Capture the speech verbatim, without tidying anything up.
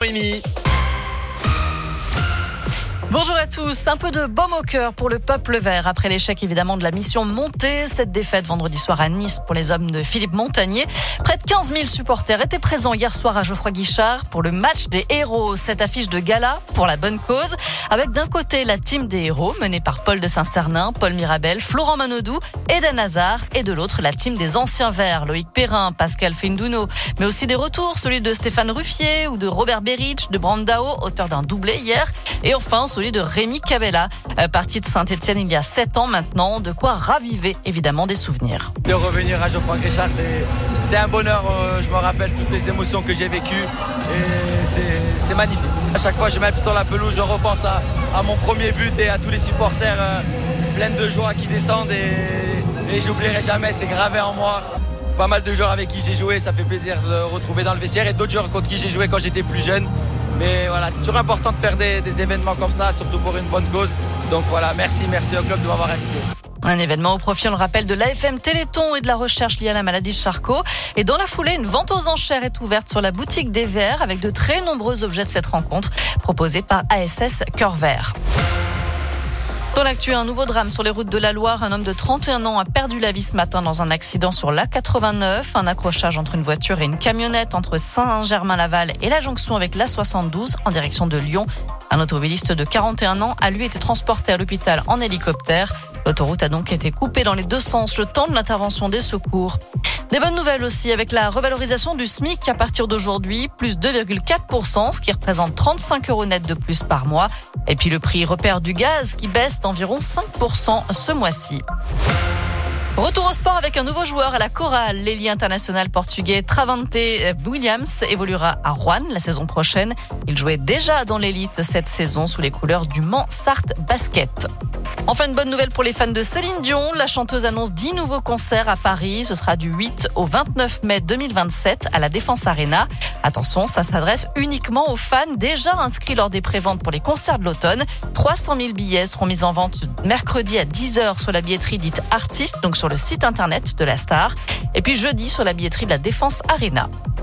Noémie. Bonjour à tous, un peu de baume au cœur pour le peuple vert après l'échec évidemment de la mission Montée. Cette défaite vendredi soir à Nice pour les hommes de Philippe Montagnier. Près de quinze mille supporters étaient présents hier soir à Geoffroy Guichard pour le match des héros. Cette affiche de gala pour la bonne cause avec d'un côté la team des héros menée par Paul de Saint-Cernin, Paul Mirabel, Florent Manodou, Eden Hazard et de l'autre la team des anciens verts, Loïc Perrin, Pascal Findouno, mais aussi des retours, celui de Stéphane Ruffier ou de Robert Beric, de Brandao, auteur d'un doublé hier, et enfin celui de Rémi Cabella, parti de Saint-Etienne il y a sept ans maintenant, de quoi raviver évidemment des souvenirs. De revenir à Geoffroy Guichard, c'est, c'est un bonheur, je me rappelle toutes les émotions que j'ai vécues et c'est, c'est magnifique. À chaque fois je m'appuie sur la pelouse, je repense à, à mon premier but et à tous les supporters euh, pleins de joie qui descendent et, et j'oublierai jamais, c'est gravé en moi. Pas mal de joueurs avec qui j'ai joué, ça fait plaisir de retrouver dans le vestiaire et d'autres joueurs contre qui j'ai joué quand j'étais plus jeune. Mais voilà, c'est toujours important de faire des, des événements comme ça, surtout pour une bonne cause. Donc voilà, merci, merci au club de m'avoir invité. Un événement au profit, on le rappelle, de l'A F M Téléthon et de la recherche liée à la maladie de Charcot. Et dans la foulée, une vente aux enchères est ouverte sur la boutique des Verts avec de très nombreux objets de cette rencontre proposés par A S S Cœur Vert. Dans l'actu, un nouveau drame sur les routes de la Loire. Un homme de trente et un ans a perdu la vie ce matin dans un accident sur l'A quatre-vingt-neuf. Un accrochage entre une voiture et une camionnette entre Saint-Germain-Laval et la jonction avec l'A soixante-douze en direction de Lyon. Un automobiliste de quarante et un ans a lui été transporté à l'hôpital en hélicoptère. L'autoroute a donc été coupée dans les deux sens le temps de l'intervention des secours. Des bonnes nouvelles aussi avec la revalorisation du SMIC à partir d'aujourd'hui, plus deux virgule quatre pour cent, ce qui représente trente-cinq euros net de plus par mois. Et puis le prix repère du gaz qui baisse d'environ cinq pour cent ce mois-ci. Retour au sport avec un nouveau joueur à la chorale. L'ailier international portugais Travante Williams évoluera à Rouen la saison prochaine. Il jouait déjà dans l'élite cette saison sous les couleurs du Mans Sarthe Basket. Enfin, une bonne nouvelle pour les fans de Céline Dion. La chanteuse annonce dix nouveaux concerts à Paris. Ce sera du huit au vingt-neuf mai deux mille vingt-sept à la Défense Arena. Attention, ça s'adresse uniquement aux fans déjà inscrits lors des préventes pour les concerts de l'automne. trois cent mille billets seront mis en vente mercredi à dix heures sur la billetterie dite Artiste, donc sur le site internet de la star. Et puis jeudi sur la billetterie de la Défense Arena.